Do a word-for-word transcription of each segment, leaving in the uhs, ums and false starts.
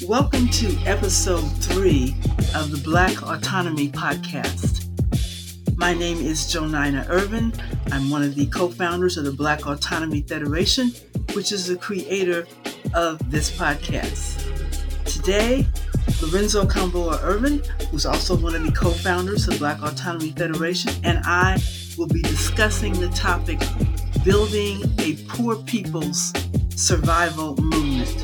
Welcome to episode three of the Black Autonomy Podcast. My name is Jonina Irvin. I'm one of the co-founders of the Black Autonomy Federation, which is the creator of this podcast. Today, Lorenzo Camboa Irvin, who's also one of the co-founders of Black Autonomy Federation, and I will be discussing the topic, building a poor people's survival movement.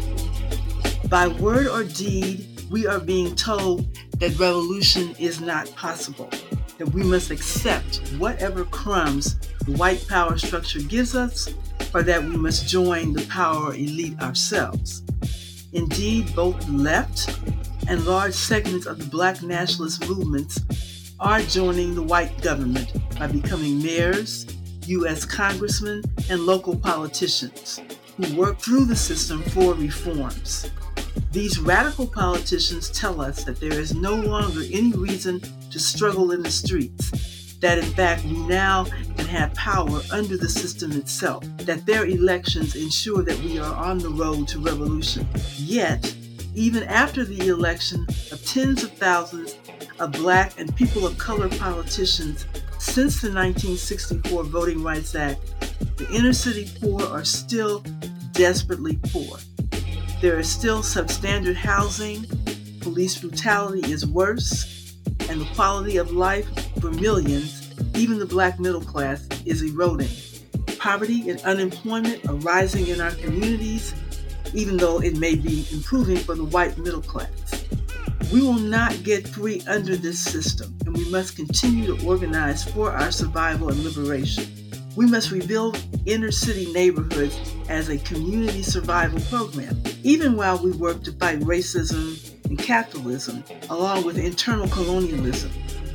By word or deed, we are being told that revolution is not possible, that we must accept whatever crumbs the white power structure gives us, or that we must join the power elite ourselves. Indeed, both the left and large segments of the Black nationalist movements are joining the white government by becoming mayors, U S congressmen, and local politicians who work through the system for reforms. These radical politicians tell us that there is no longer any reason to struggle in the streets, that in fact we now can have power under the system itself, that their elections ensure that we are on the road to revolution. Yet, even after the election of tens of thousands of Black and people of color politicians since the nineteen sixty-four Voting Rights Act, the inner city poor are still desperately poor. There is still substandard housing, police brutality is worse, and the quality of life for millions, even the Black middle class, is eroding. Poverty and unemployment are rising in our communities, even though it may be improving for the white middle class. We will not get free under this system, and we must continue to organize for our survival and liberation. We must rebuild inner city neighborhoods as a community survival program, even while we work to fight racism and capitalism, along with internal colonialism.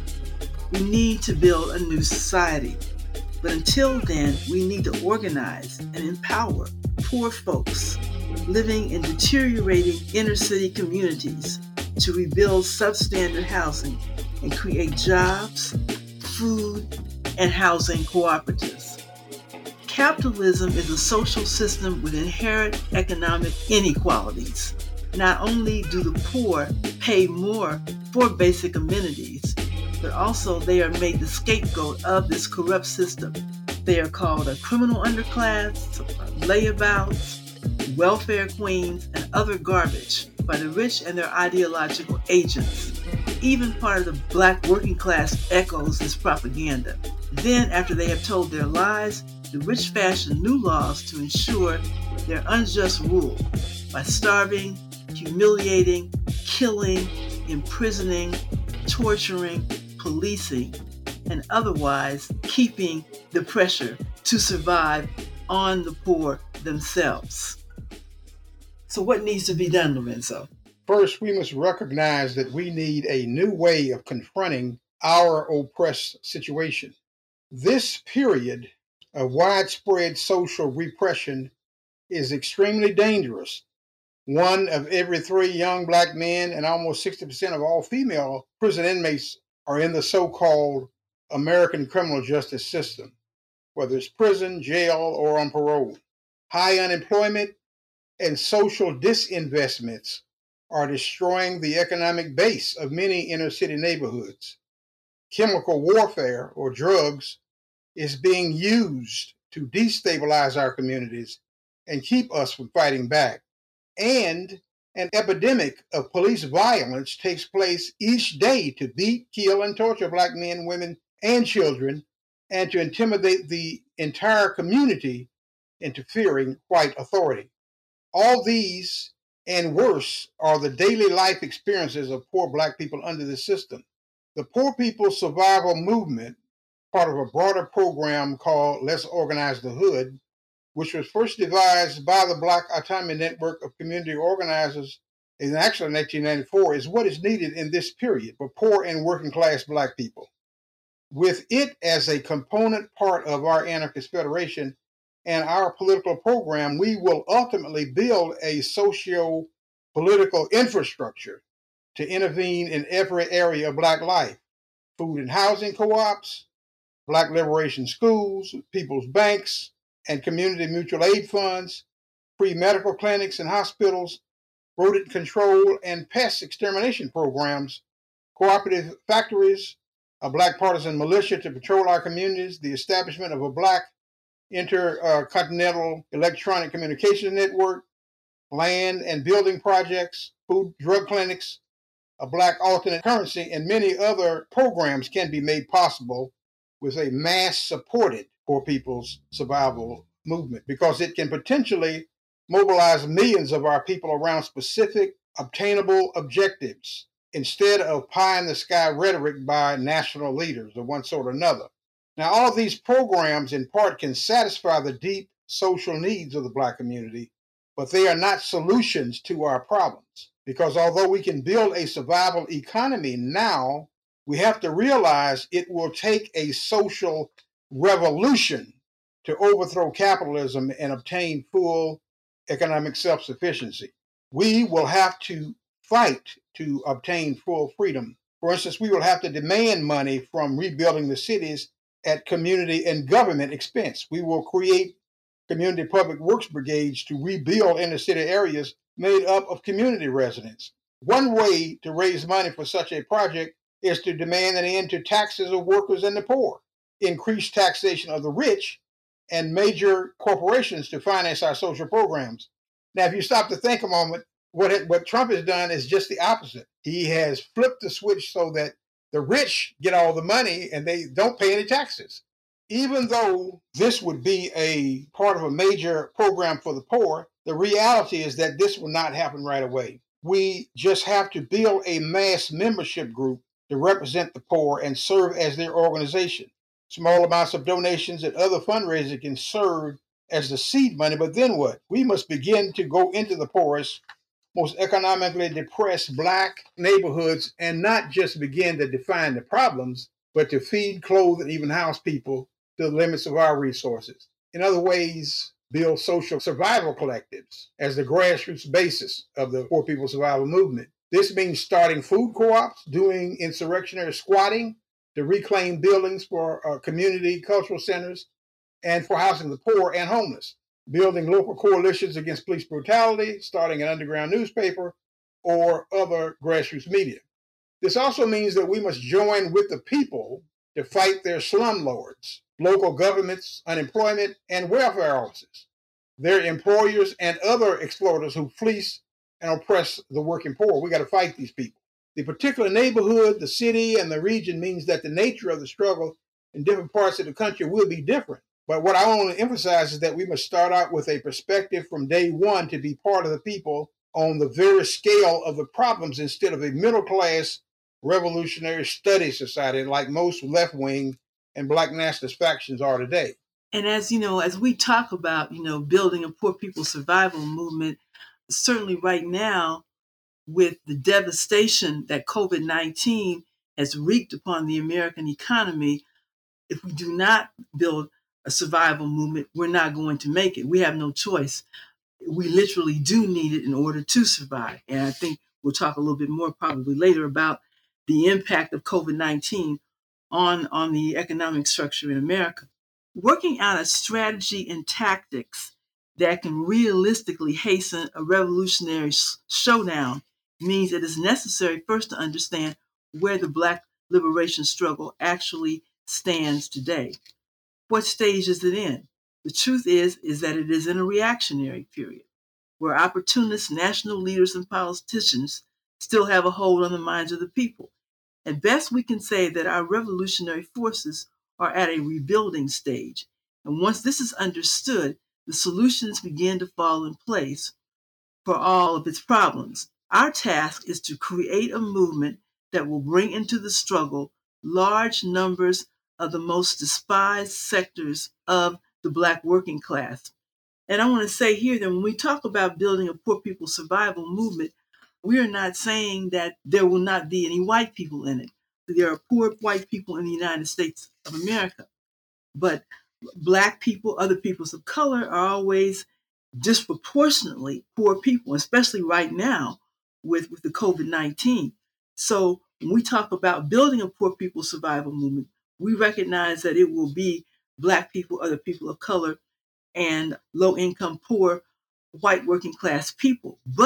We need to build a new society. But until then, we need to organize and empower poor folks living in deteriorating inner city communities to rebuild substandard housing and create jobs, food, and housing cooperatives. Capitalism is a social system with inherent economic inequalities. Not only do the poor pay more for basic amenities, but also they are made the scapegoat of this corrupt system. They are called a criminal underclass, layabouts, welfare queens, and other garbage by the rich and their ideological agents. Even part of the Black working class echoes this propaganda. Then, after they have told their lies, the rich fashion new laws to ensure their unjust rule by starving, humiliating, killing, imprisoning, torturing, policing, and otherwise keeping the pressure to survive on the poor themselves. So what needs to be done, Lorenzo? First, we must recognize that we need a new way of confronting our oppressed situation. This period of widespread social repression is extremely dangerous. One of every three young Black men and almost sixty percent of all female prison inmates are in the so-called American criminal justice system, whether it's prison, jail, or on parole. High unemployment and social disinvestments are destroying the economic base of many inner city neighborhoods. Chemical warfare, or drugs, is being used to destabilize our communities and keep us from fighting back. And an epidemic of police violence takes place each day to beat, kill, and torture Black men, women, and children, and to intimidate the entire community into fearing white authority. All these and worse are the daily life experiences of poor Black people under the system. The Poor People's Survival Movement, part of a broader program called Let's Organize the Hood, which was first devised by the Black Autonomy Network of Community Organizers in actually nineteen ninety-four, is what is needed in this period for poor and working class Black people. With it as a component part of our anarchist federation and our political program, we will ultimately build a socio-political infrastructure to intervene in every area of Black life: food and housing co-ops, Black liberation schools, people's banks, and community mutual aid funds, free medical clinics and hospitals, rodent control and pest extermination programs, cooperative factories, a Black partisan militia to patrol our communities, the establishment of a Black intercontinental electronic communication network, land and building projects, food drug clinics, a Black alternate currency, and many other programs can be made possible with a mass-supported Poor People's Survival Movement, because it can potentially mobilize millions of our people around specific, obtainable objectives instead of pie-in-the-sky rhetoric by national leaders of one sort or another. Now, all of these programs, in part, can satisfy the deep social needs of the Black community, but they are not solutions to our problems. Because although we can build a survival economy now, we have to realize it will take a social revolution to overthrow capitalism and obtain full economic self-sufficiency. We will have to fight to obtain full freedom. For instance, we will have to demand money from rebuilding the cities at community and government expense. We will create community public works brigades to rebuild inner city areas made up of community residents. One way to raise money for such a project is to demand an end to taxes of workers and the poor, increase taxation of the rich, and major corporations to finance our social programs. Now, if you stop to think a moment, what, it, what Trump has done is just the opposite. He has flipped the switch so that the rich get all the money and they don't pay any taxes. Even though this would be a part of a major program for the poor, the reality is that this will not happen right away. We just have to build a mass membership group to represent the poor and serve as their organization. Small amounts of donations and other fundraising can serve as the seed money, but then what? We must begin to go into the poorest, most economically depressed Black neighborhoods and not just begin to define the problems, but to feed, clothe, and even house people to the limits of our resources. In other ways, build social survival collectives as the grassroots basis of the Poor People's Survival Movement. This means starting food co-ops, doing insurrectionary squatting to reclaim buildings for uh, community cultural centers and for housing the poor and homeless, building local coalitions against police brutality, starting an underground newspaper, or other grassroots media. This also means that we must join with the people to fight their slumlords, local governments, unemployment, and welfare offices, their employers, and other exploiters who fleece and oppress the working poor. We got to fight these people. The particular neighborhood, the city, and the region means that the nature of the struggle in different parts of the country will be different. But what I want to emphasize is that we must start out with a perspective from day one to be part of the people on the very scale of the problems instead of a middle-class revolutionary study society like most left-wing and Black nationalist factions are today. And as you know, as we talk about, you know, building a poor people's survival movement, certainly right now, with the devastation that COVID nineteen has wreaked upon the American economy, if we do not build a survival movement, we're not going to make it. We have no choice. We literally do need it in order to survive. And I think we'll talk a little bit more probably later about the impact of COVID nineteen on, on the economic structure in America. Working out a strategy and tactics that can realistically hasten a revolutionary sh- showdown means it is necessary first to understand where the Black liberation struggle actually stands today. What stage is it in? The truth is, is that it is in a reactionary period where opportunist national leaders and politicians still have a hold on the minds of the people. At best, we can say that our revolutionary forces are at a rebuilding stage. And once this is understood, the solutions begin to fall in place for all of its problems. Our task is to create a movement that will bring into the struggle large numbers of the most despised sectors of the Black working class. And I want to say here that when we talk about building a poor people's survival movement, we are not saying that there will not be any white people in it. There are poor white people in the United States of America, but Black people, other peoples of color are always disproportionately poor people, especially right now with, with the COVID nineteen. So when we talk about building a poor people's survival movement, we recognize that it will be Black people, other people of color, and low-income, poor, white working class people. But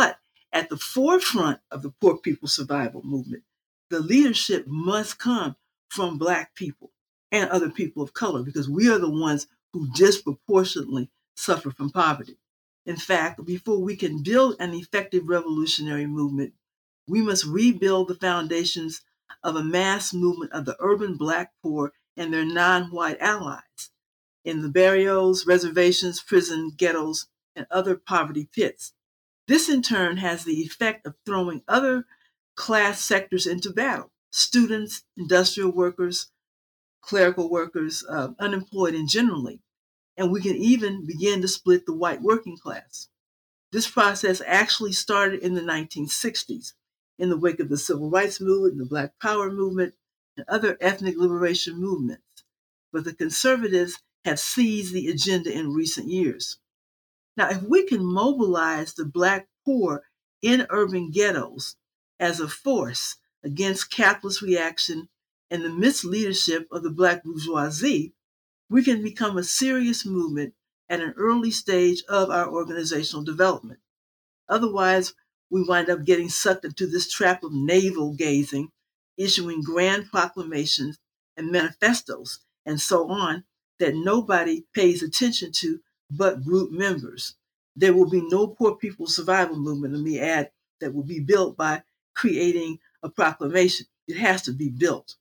At the forefront of the poor people survival movement, the leadership must come from Black people and other people of color, because we are the ones who disproportionately suffer from poverty. In fact, before we can build an effective revolutionary movement, we must rebuild the foundations of a mass movement of the urban Black poor and their non-white allies in the barrios, reservations, prison, ghettos, and other poverty pits. This in turn has the effect of throwing other class sectors into battle: students, industrial workers, clerical workers, uh, unemployed, and generally. And we can even begin to split the white working class. This process actually started in the nineteen sixties in the wake of the Civil Rights Movement, the Black Power movement, and other ethnic liberation movements. But the conservatives have seized the agenda in recent years. Now, if we can mobilize the Black poor in urban ghettos as a force against capitalist reaction and the misleadership of the Black bourgeoisie, we can become a serious movement at an early stage of our organizational development. Otherwise, we wind up getting sucked into this trap of navel gazing, issuing grand proclamations and manifestos and so on that nobody pays attention to but group members. There will be no poor people survival movement, let me add, that will be built by creating a proclamation. It has to be built.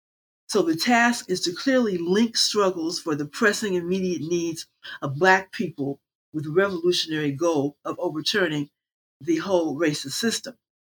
So the task is to clearly link struggles for the pressing immediate needs of Black people with the revolutionary goal of overturning the whole racist system.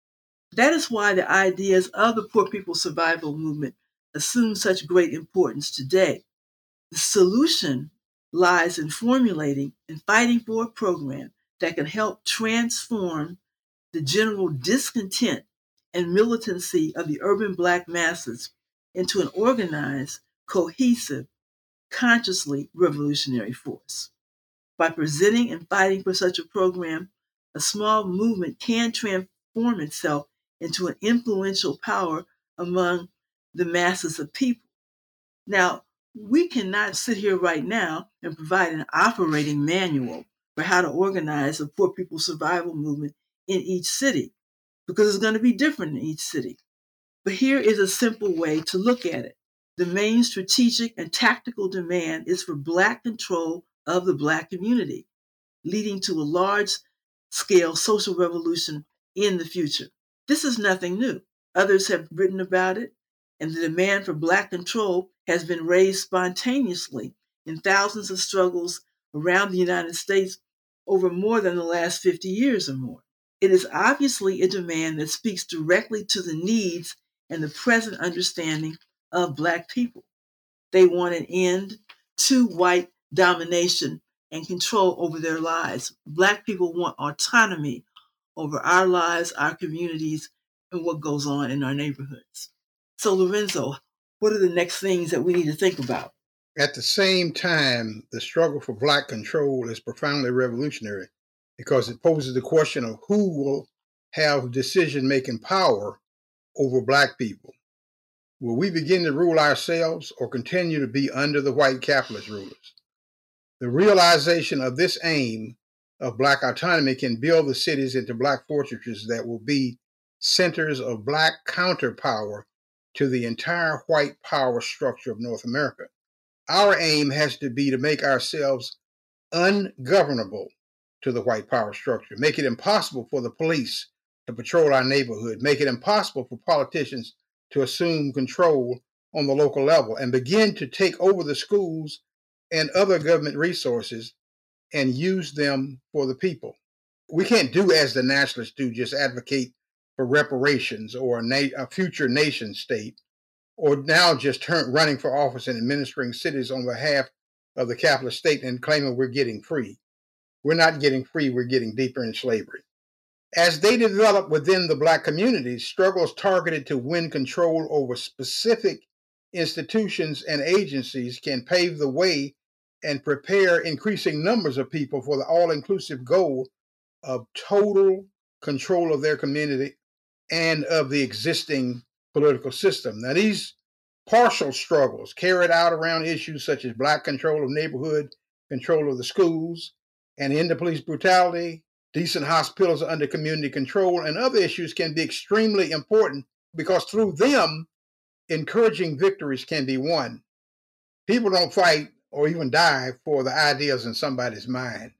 That is why the ideas of the poor people survival movement assume such great importance today. The solution lies in formulating and fighting for a program that can help transform the general discontent and militancy of the urban Black masses into an organized, cohesive, consciously revolutionary force. By presenting and fighting for such a program, a small movement can transform itself into an influential power among the masses of people. Now, we cannot sit here right now and provide an operating manual for how to organize a poor people survival movement in each city, because it's going to be different in each city. But here is a simple way to look at it. The main strategic and tactical demand is for Black control of the Black community, leading to a large-scale social revolution in the future. This is nothing new. Others have written about it, and the demand for Black control has been raised spontaneously in thousands of struggles around the United States over more than the last fifty years or more. It is obviously a demand that speaks directly to the needs and the present understanding of Black people. They want an end to white domination and control over their lives. Black people want autonomy over our lives, our communities, and what goes on in our neighborhoods. So, Lorenzo, what are the next things that we need to think about? At the same time, the struggle for Black control is profoundly revolutionary because it poses the question of who will have decision-making power over Black people. Will we begin to rule ourselves or continue to be under the white capitalist rulers? The realization of this aim of Black autonomy can build the cities into Black fortresses that will be centers of Black counterpower to the entire white power structure of North America. Our aim has to be to make ourselves ungovernable to the white power structure, make it impossible for the police to patrol our neighborhood, make it impossible for politicians to assume control on the local level, and begin to take over the schools and other government resources and use them for the people. We can't do as the nationalists do, just advocate for reparations or a, na- a future nation state, or now just turn, running for office and administering cities on behalf of the capitalist state and claiming we're getting free. We're not getting free, we're getting deeper in slavery. As they develop within the Black communities, struggles targeted to win control over specific institutions and agencies can pave the way and prepare increasing numbers of people for the all-inclusive goal of total control of their community and of the existing political system. Now, these partial struggles carried out around issues such as Black control of neighborhood, control of the schools, and end to police brutality Decent hospitals are under community control, and other issues can be extremely important because through them, encouraging victories can be won. People don't fight or even die for the ideas in somebody's mind.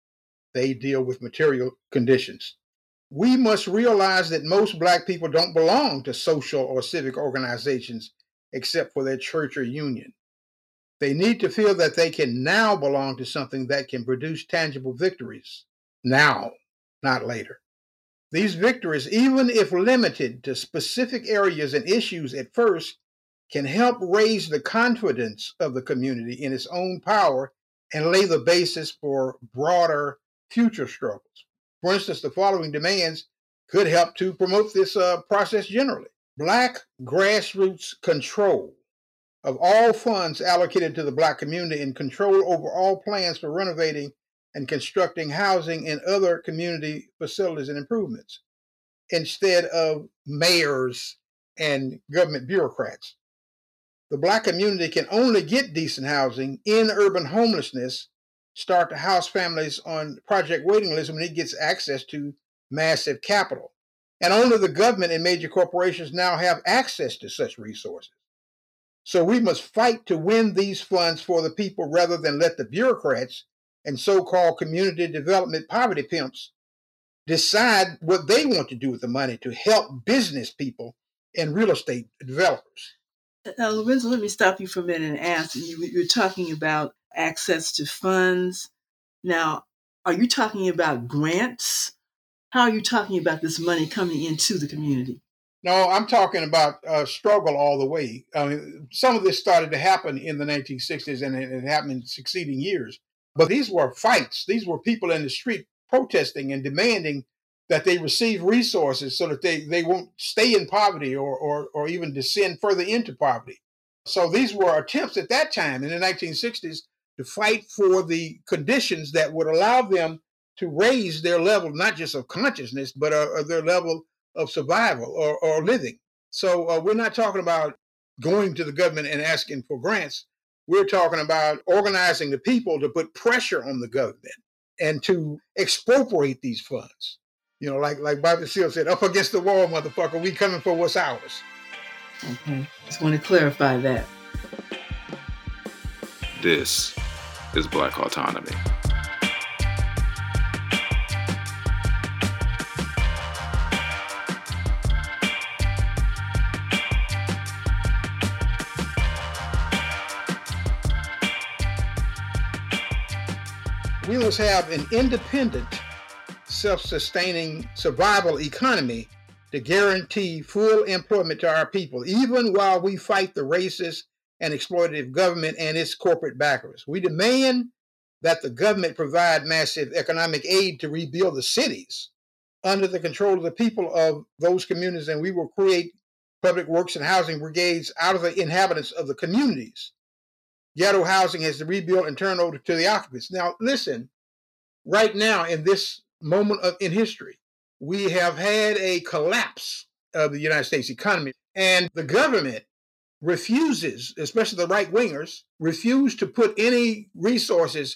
They deal with material conditions. We must realize that most Black people don't belong to social or civic organizations except for their church or union. They need to feel that they can now belong to something that can produce tangible victories now, not later. These victories, even if limited to specific areas and issues at first, can help raise the confidence of the community in its own power and lay the basis for broader future struggles. For instance, the following demands could help to promote this uh, process generally. Black grassroots control of all funds allocated to the Black community and control over all plans for renovating and constructing housing and other community facilities and improvements, instead of mayors and government bureaucrats. The Black community can only get decent housing in urban homelessness, start to house families on project waiting lists when it gets access to massive capital. And only the government and major corporations now have access to such resources. So we must fight to win these funds for the people rather than let the bureaucrats and so-called community development poverty pimps decide what they want to do with the money to help business people and real estate developers. Now, Lorenzo, let me stop you for a minute and ask. You, you're talking about access to funds. Now, are you talking about grants? How are you talking about this money coming into the community? No, I'm talking about uh, struggle all the way. I mean, some of this started to happen in the nineteen sixties and it, it happened in succeeding years. But these were fights. These were people in the street protesting and demanding that they receive resources so that they, they won't stay in poverty or, or, or even descend further into poverty. So these were attempts at that time in the nineteen sixties to fight for the conditions that would allow them to raise their level, not just of consciousness, but uh, their level of survival or, or living. So uh, we're not talking about going to the government and asking for grants. We're talking about organizing the people to put pressure on the government and to expropriate these funds. You know, like like Bobby Seale said, up against the wall, motherfucker, we coming for what's ours. Okay, just want to clarify that. This is Black Autonomy. We must have an independent, self-sustaining survival economy to guarantee full employment to our people, even while we fight the racist and exploitative government and its corporate backers. We demand that the government provide massive economic aid to rebuild the cities under the control of the people of those communities, and we will create public works and housing brigades out of the inhabitants of the communities. Ghetto housing has to rebuild and turn over to the occupants. Now, listen, right now in this moment of in history, we have had a collapse of the United States economy, and the government refuses, especially the right wingers, refuse to put any resources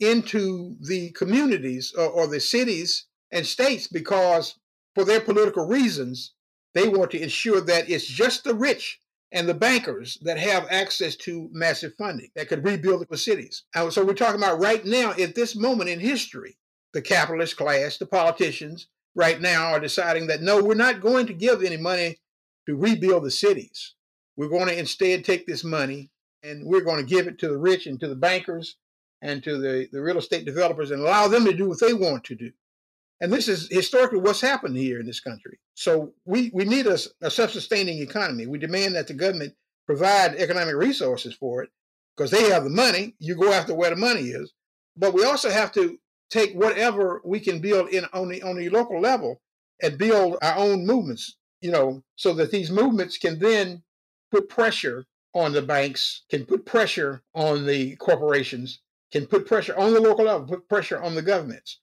into the communities or, or the cities and states because for their political reasons, they want to ensure that it's just the rich and the bankers that have access to massive funding that could rebuild the cities. And so we're talking about right now, at this moment in history, the capitalist class, the politicians right now are deciding that, no, we're not going to give any money to rebuild the cities. We're going to instead take this money and we're going to give it to the rich and to the bankers and to the, the real estate developers and allow them to do what they want to do. And this is historically what's happened here in this country. So we, we need a, a self-sustaining economy. We demand that the government provide economic resources for it because they have the money. You go after where the money is. But we also have to take whatever we can build in on the, on the local level and build our own movements, you know, so that these movements can then put pressure on the banks, can put pressure on the corporations, can put pressure on the local level, put pressure on the governments.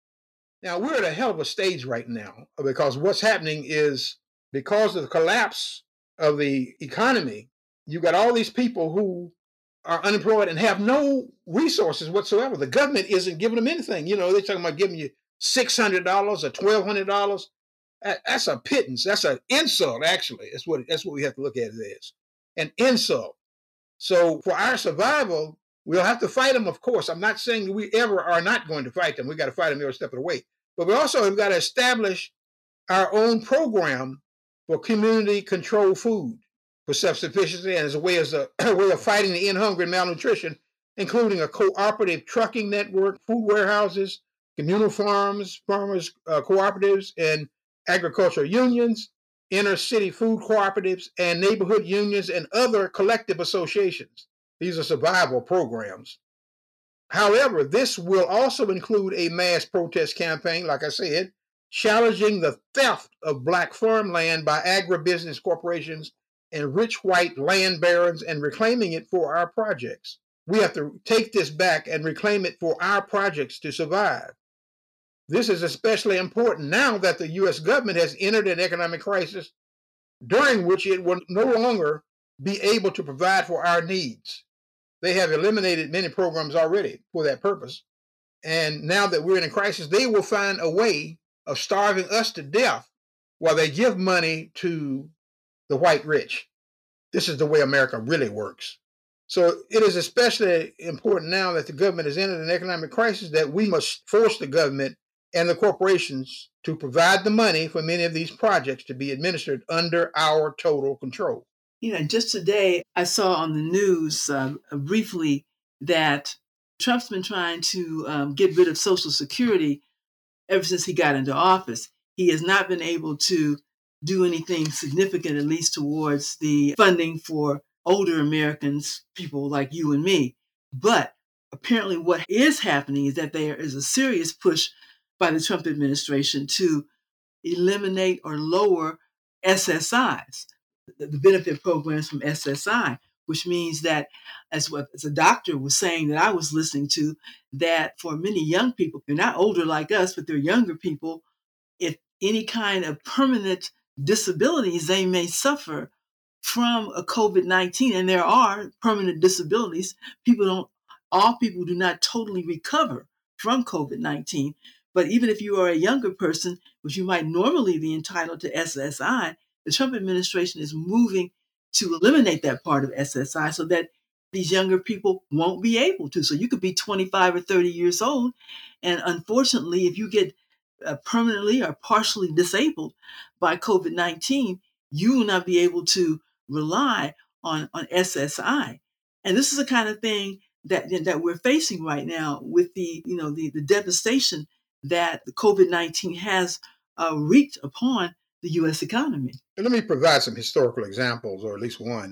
Now, we're at a hell of a stage right now because what's happening is because of the collapse of the economy, you've got all these people who are unemployed and have no resources whatsoever. The government isn't giving them anything. You know, they're talking about giving you six hundred dollars or twelve hundred dollars. That's a pittance. That's an insult, actually. That's what, that's what we have to look at it as, an insult. So for our survival, we'll have to fight them, of course. I'm not saying that we ever are not going to fight them. We got to fight them every step of the way. But we also have got to establish our own program for community controlled food, for self-sufficiency, and as a way, as a, a way of fighting the end hunger and malnutrition, including a cooperative trucking network, food warehouses, communal farms, farmers uh, cooperatives, and agricultural unions, inner city food cooperatives, and neighborhood unions and other collective associations. These are survival programs. However, this will also include a mass protest campaign, like I said, challenging the theft of Black farmland by agribusiness corporations and rich white land barons and reclaiming it for our projects. We have to take this back and reclaim it for our projects to survive. This is especially important now that the U S government has entered an economic crisis during which it will no longer be able to provide for our needs. They have eliminated many programs already for that purpose. And now that we're in a crisis, they will find a way of starving us to death while they give money to the white rich. This is the way America really works. So it is especially important now that the government has entered an economic crisis that we must force the government and the corporations to provide the money for many of these projects to be administered under our total control. You know, just today I saw on the news uh, briefly that Trump's been trying to um, get rid of Social Security ever since he got into office. He has not been able to do anything significant, at least towards the funding for older Americans, people like you and me. But apparently what is happening is that there is a serious push by the Trump administration to eliminate or lower S S Is, the benefit programs from S S I, which means that, as what as a doctor was saying that I was listening to, that for many young people, they're not older like us, but they're younger people, if any kind of permanent disabilities they may suffer from a COVID nineteen, and there are permanent disabilities, people don't, all people do not totally recover from COVID nineteen. But even if you are a younger person, which you might normally be entitled to S S I, the Trump administration is moving to eliminate that part of S S I so that these younger people won't be able to. So you could be twenty-five or thirty years old, and unfortunately, if you get uh, permanently or partially disabled by COVID nineteen, you will not be able to rely on, on S S I. And this is the kind of thing that that we're facing right now with the, you know, the, the devastation that the COVID nineteen has uh, wreaked upon the U S economy. Let me provide some historical examples, or at least one.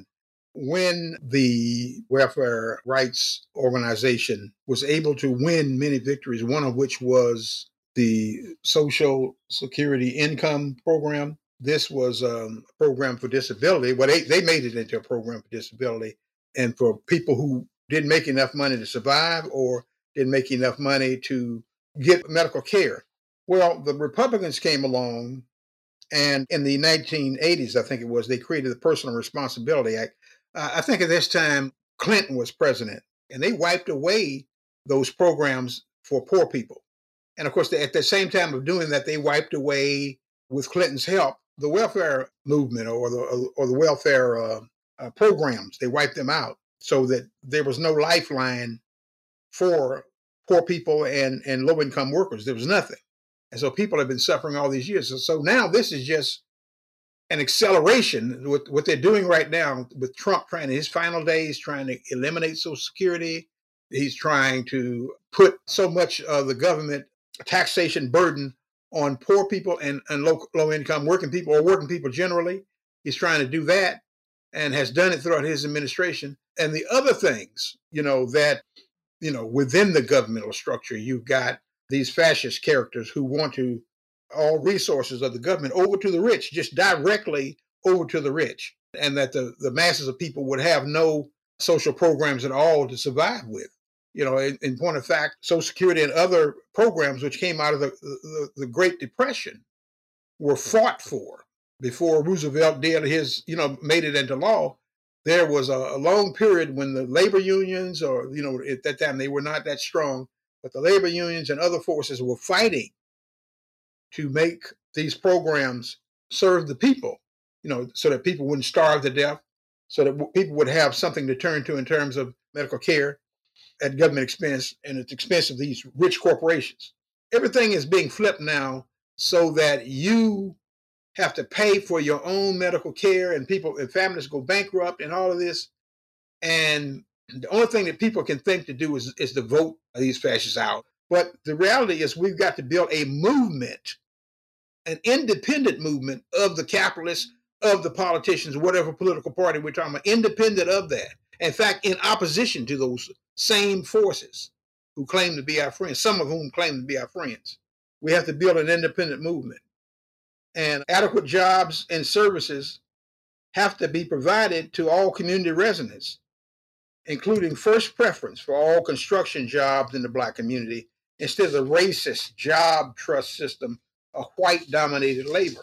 When the Welfare Rights Organization was able to win many victories, one of which was the Social Security Income Program. This was um, a program for disability. Well, they, they made it into a program for disability and for people who didn't make enough money to survive or didn't make enough money to get medical care. Well, the Republicans came along, and in the nineteen eighties, I think it was, they created the Personal Responsibility Act. Uh, I think at this time, Clinton was president, and they wiped away those programs for poor people. And of course, at the same time of doing that, they wiped away, with Clinton's help, the welfare movement or the or the welfare uh, uh, programs. They wiped them out so that there was no lifeline for poor people and, and low-income workers. There was nothing. And so people have been suffering all these years. So, so now this is just an acceleration with what they're doing right now with Trump trying, in his final days, trying to eliminate Social Security. He's trying to put so much of the government taxation burden on poor people and, and low, low-income working people, or working people generally. He's trying to do that and has done it throughout his administration. And the other things, you know, that, you know, within the governmental structure, you've got these fascist characters who want to all resources of the government over to the rich, just directly over to the rich, and that the, the masses of people would have no social programs at all to survive with. You know, in, in point of fact, Social Security and other programs which came out of the, the, the Great Depression were fought for before Roosevelt did his, you know, made it into law. There was a, a long period when the labor unions, or, you know, at that time they were not that strong, but the labor unions and other forces were fighting to make these programs serve the people, you know, so that people wouldn't starve to death, so that people would have something to turn to in terms of medical care at government expense and at the expense of these rich corporations. Everything is being flipped now so that you have to pay for your own medical care, and people and families go bankrupt and all of this. And the only thing that people can think to do is, is to vote these fascists out. But the reality is we've got to build a movement, an independent movement of the capitalists, of the politicians, whatever political party we're talking about, independent of that. In fact, in opposition to those same forces who claim to be our friends, some of whom claim to be our friends. We have to build an independent movement. And adequate jobs and services have to be provided to all community residents, including first preference for all construction jobs in the Black community, instead of the racist job trust system of white-dominated labor.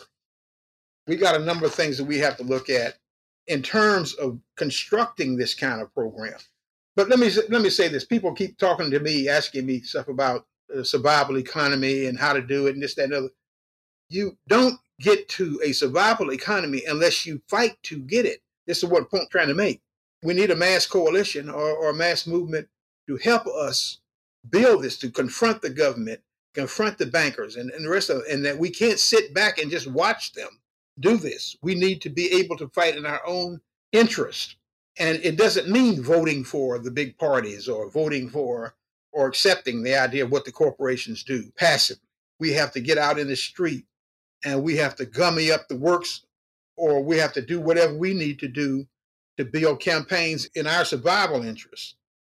We got a number of things that we have to look at in terms of constructing this kind of program. But let me let me say this. People keep talking to me, asking me stuff about the survival economy and how to do it and this, that, and other. You don't get to a survival economy unless you fight to get it. This is what point I'm trying to make. We need a mass coalition or, or a mass movement to help us build this, to confront the government, confront the bankers and, and the rest of it, and that we can't sit back and just watch them do this. We need to be able to fight in our own interest. And it doesn't mean voting for the big parties or voting for or accepting the idea of what the corporations do passively. We have to get out in the street and we have to gummy up the works, or we have to do whatever we need to do to build campaigns in our survival interests.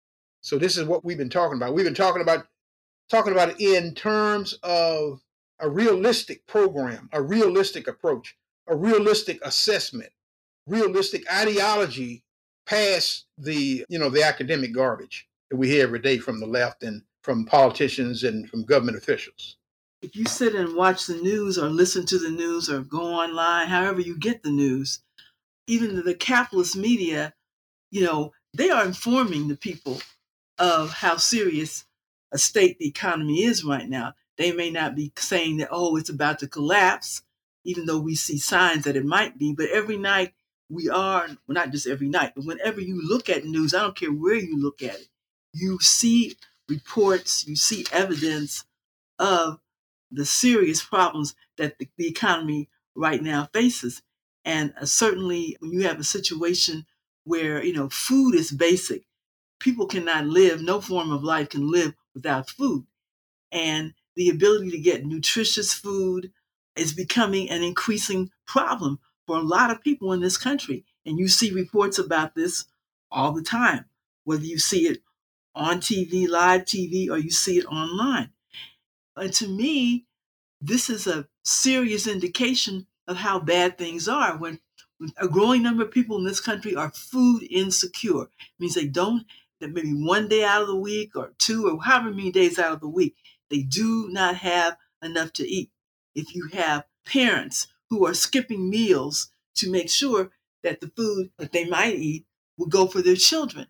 So this is what we've been talking about. We've been talking about talking about it in terms of a realistic program, a realistic approach, a realistic assessment, realistic ideology past the, you know, the academic garbage that we hear every day from the left and from politicians and from government officials. If you sit and watch the news or listen to the news or go online, however you get the news, even the capitalist media, you know, they are informing the people of how serious a state the economy is right now. They may not be saying that, oh, it's about to collapse, even though we see signs that it might be. But every night we are, well, not just every night, but whenever you look at news, I don't care where you look at it, you see reports, you see evidence of the serious problems that the, the economy right now faces. And uh, certainly when you have a situation where, you know, food is basic, people cannot live, no form of life can live without food. And the ability to get nutritious food is becoming an increasing problem for a lot of people in this country. And you see reports about this all the time, whether you see it on T V, live T V, or you see it online. And to me, this is a serious indication of how bad things are when, when a growing number of people in this country are food insecure. It means they don't, that maybe one day out of the week or two or however many days out of the week, they do not have enough to eat. If you have parents who are skipping meals to make sure that the food that they might eat will go for their children.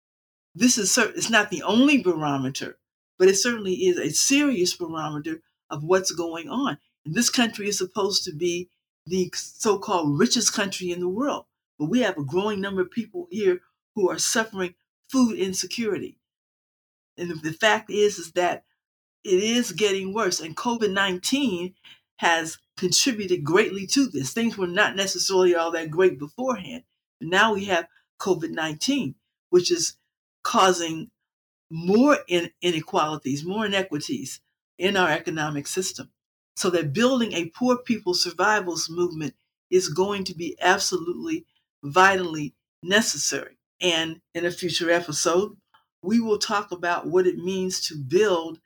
This is cert- it's not the only barometer, but it certainly is a serious barometer of what's going on. And this country is supposed to be the so-called richest country in the world. But we have a growing number of people here who are suffering food insecurity. And the fact is, is that it is getting worse. And COVID nineteen has contributed greatly to this. Things were not necessarily all that great beforehand. But now we have COVID nineteen, which is causing more in- inequalities, more inequities in our economic system. So that building a poor people's survivals movement is going to be absolutely vitally necessary. And in a future episode, we will talk about what it means to build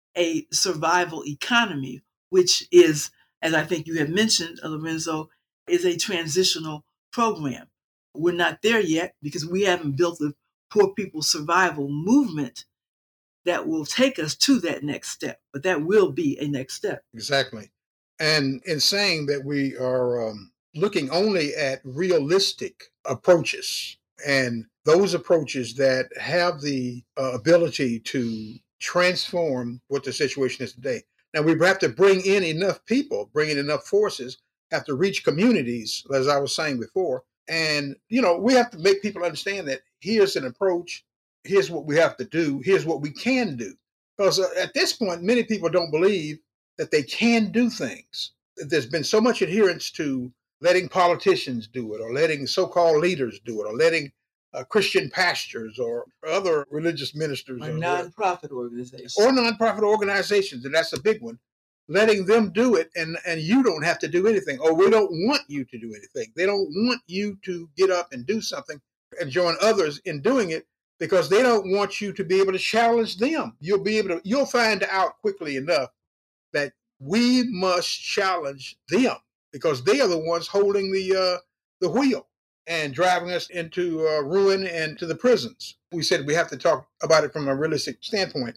a survival economy, which is, as I think you have mentioned, Lorenzo, is a transitional program. We're not there yet because we haven't built the poor people's survival movement that will take us to that next step, but that will be a next step. Exactly. And in saying that we are um, looking only at realistic approaches and those approaches that have the uh, ability to transform what the situation is today. Now we have to bring in enough people, bring in enough forces, have to reach communities, as I was saying before. And, you know, we have to make people understand that here's an approach, here's what we have to do, here's what we can do. Because uh, at this point, many people don't believe that they can do things. There's been so much adherence to letting politicians do it, or letting so-called leaders do it, or letting uh, Christian pastors or other religious ministers. Or or nonprofit organizations. Or nonprofit organizations, and that's a big one. Letting them do it, and, and you don't have to do anything, or we don't want you to do anything. They don't want you to get up and do something and join others in doing it, because they don't want you to be able to challenge them. You'll be able to, you'll find out quickly enough that we must challenge them, because they are the ones holding the uh, the wheel and driving us into uh, ruin and to the prisons. We said we have to talk about it from a realistic standpoint.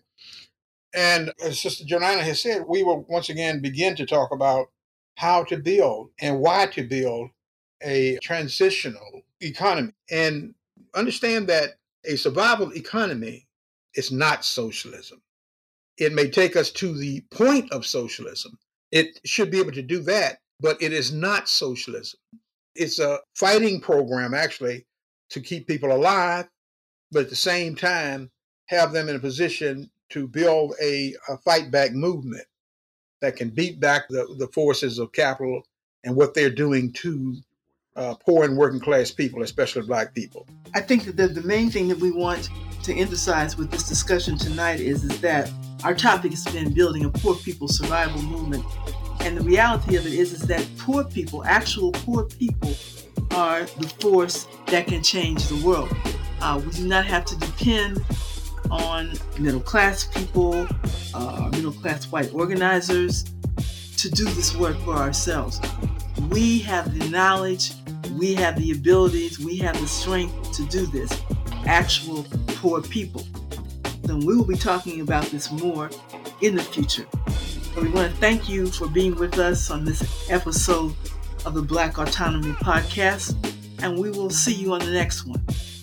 And as Sister Jonina has said, we will once again begin to talk about how to build and why to build a transitional economy. And understand that a survival economy is not socialism. It may take us to the point of socialism. It should be able to do that, but it is not socialism. It's a fighting program, actually, to keep people alive, but at the same time, have them in a position to build a, a fight back movement that can beat back the, the forces of capital and what they're doing to uh, poor and working class people, especially Black people. I think that the, the main thing that we want to emphasize with this discussion tonight is, is that our topic has been building a poor people survival movement. And the reality of it is, is that poor people, actual poor people, are the force that can change the world. Uh, we do not have to depend on middle-class people, uh, middle-class white organizers to do this work for ourselves. We have the knowledge, we have the abilities, we have the strength to do this. Actual poor people. Then we will be talking about this more in the future. And we want to thank you for being with us on this episode of the Black Autonomy Podcast, and we will see you on the next one.